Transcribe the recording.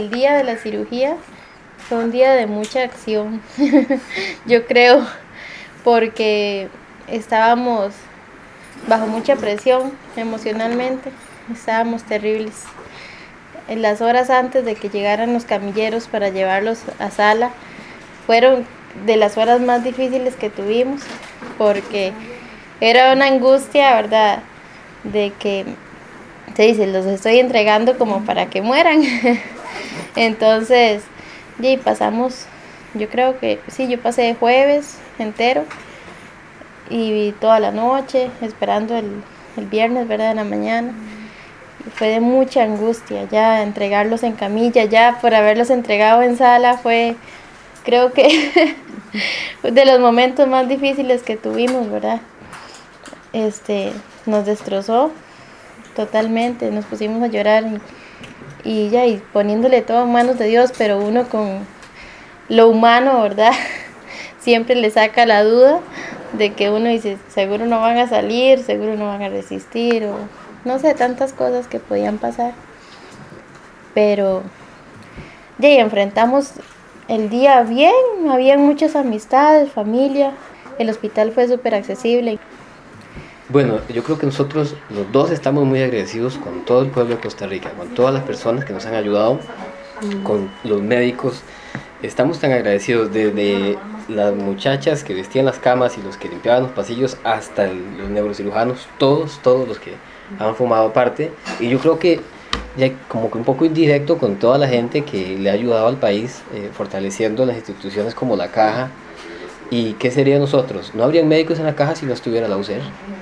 El día de la cirugía fue un día de mucha acción, yo creo, porque estábamos bajo mucha presión emocionalmente, estábamos terribles. En las horas antes de que llegaran los camilleros para llevarlos a sala, fueron de las horas más difíciles que tuvimos, porque era una angustia, ¿verdad? De que se dice, los estoy entregando como para que mueran. Entonces, y pasamos, yo creo que sí, yo pasé jueves entero y toda la noche esperando el viernes, ¿verdad? En la mañana. Y fue de mucha angustia ya entregarlos en camilla, ya por haberlos entregado en sala fue, creo que de los momentos más difíciles que tuvimos, ¿verdad? Nos destrozó totalmente, nos pusimos a llorar y poniéndole todo en manos de Dios, pero uno con lo humano, ¿verdad? Siempre le saca la duda de que uno dice, seguro no van a salir, seguro no van a resistir, o no sé, tantas cosas que podían pasar. Pero ya enfrentamos el día bien, había muchas amistades, familia, el hospital fue súper accesible. Bueno, yo creo que nosotros los dos estamos muy agradecidos con todo el pueblo de Costa Rica, con todas las personas que nos han ayudado, con los médicos. Estamos tan agradecidos desde las muchachas que vestían las camas y los que limpiaban los pasillos hasta los neurocirujanos, todos los que han formado parte. Y yo creo que ya como que un poco indirecto con toda la gente que le ha ayudado al país, fortaleciendo las instituciones como la Caja. ¿Y qué sería de nosotros? No habrían médicos en la Caja si no estuviera la UCER.